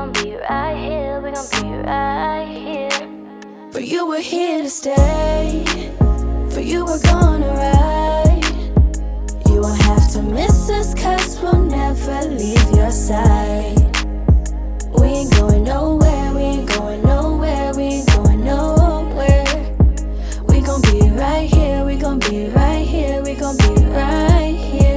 gon' be right here, we gon' be right here. For you we're here to stay, for you we're gonna ride. You won't have to miss us, cause we'll never leave your side. We ain't going nowhere, we ain't going nowhere, we ain't going nowhere. We gon' be right here, we gon' be right here, we gon' be right here.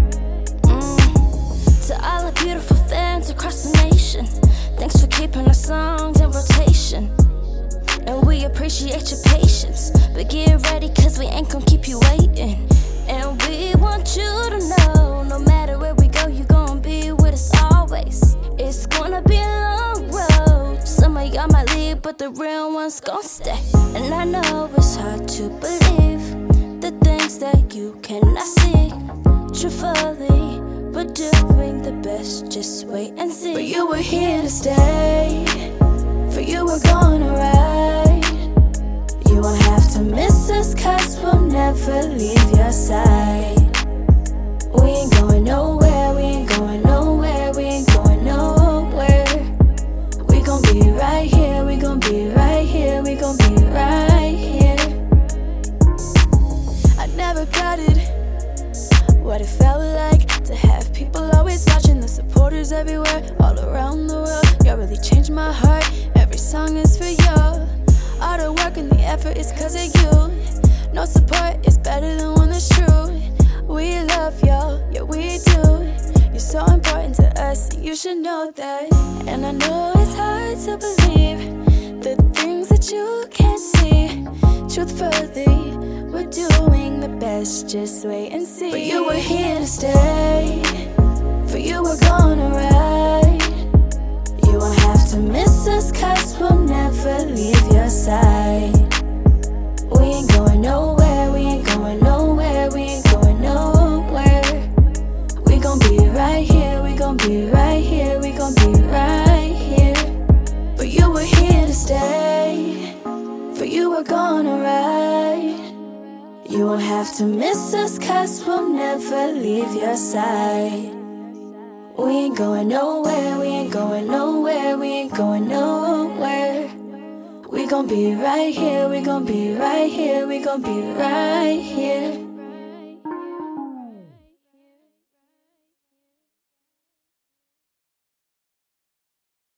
To all the beautiful fans across the nation, thanks for keeping our songs in rotation. And we appreciate your patience, but get ready cause we ain't gon' keep you waiting. And we want you to know, no matter where we go, you gon' be with us always. It's gonna be a long road, some of y'all might leave, but the real ones gon' stay. And I know it's hard to believe the things that you cannot see. Truthfully, we're doing the best, just wait and see. For you we're here to stay, for you we're gonna ride. You won't have to miss us, cause we'll never leave your side. We ain't going nowhere, we ain't going nowhere, we ain't going nowhere. We gon' be right here, we gon' be right here, we gon' be right here. I never doubted what it felt like to have people always watching, the supporters everywhere, all around the world. Y'all really changed my heart, every song is for you. All the work and the effort is cause of you. No support is better than one that's true. We love y'all, yeah we do. You're so important to us, you should know that. And I know it's hard to believe the things that you can't see. Truthfully, we're doing the best, just wait and see. For you we're here to stay, for you we're gonna ride. You won't have to miss us, cause we'll never leave your side. We ain't going nowhere, we ain't going nowhere, we ain't going nowhere. We gon' be right here, we gon' be right here, we gon' be right here. For you we're here to stay, for you we're gonna ride. You won't have to miss us, cause we'll never leave your side. We ain't going nowhere, we ain't going nowhere, we ain't going nowhere. We gon' be right here, we gon' be right here, we gon' be right here.